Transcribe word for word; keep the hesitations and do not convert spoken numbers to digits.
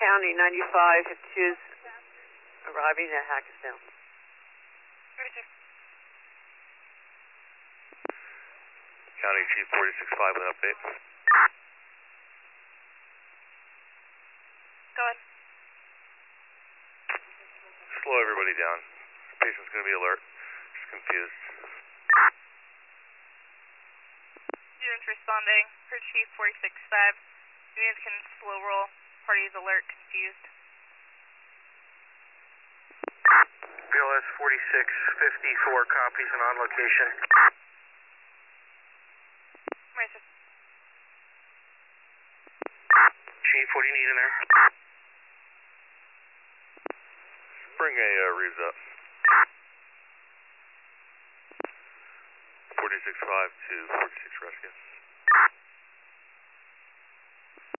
County ninety-five fifty-two is arriving at Hackettstown. County Chief forty-six five with an update. Go ahead. Slow everybody down. Patient's going to be alert. Just confused. Units responding for Chief forty-six five. Units can slow roll. Parties alert, confused. B L S forty-six fifty-four copies and on location. Marissa. Chief, what do you need in there? Bring a uh, Reeves up. forty-six five to forty-six rescue.